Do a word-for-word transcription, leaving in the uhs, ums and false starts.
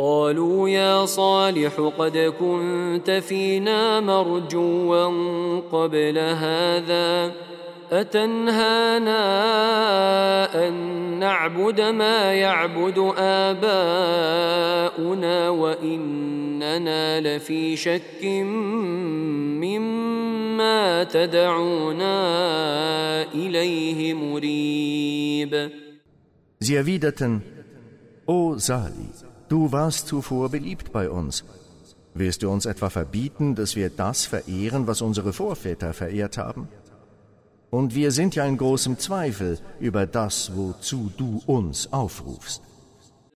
قالوا يا صالح قد كنت فينا مرجوا قبل هذا أتنهانا أن نعبد ما يعبد آباؤنا وإننا لفي شك مما تدعونا إليه مريب. Sie erwiderten: O Sali, du warst zuvor beliebt bei uns. Willst du uns etwa verbieten, dass wir das verehren, was unsere Vorväter verehrt haben? Und wir sind ja in großem Zweifel über das, wozu du uns aufrufst.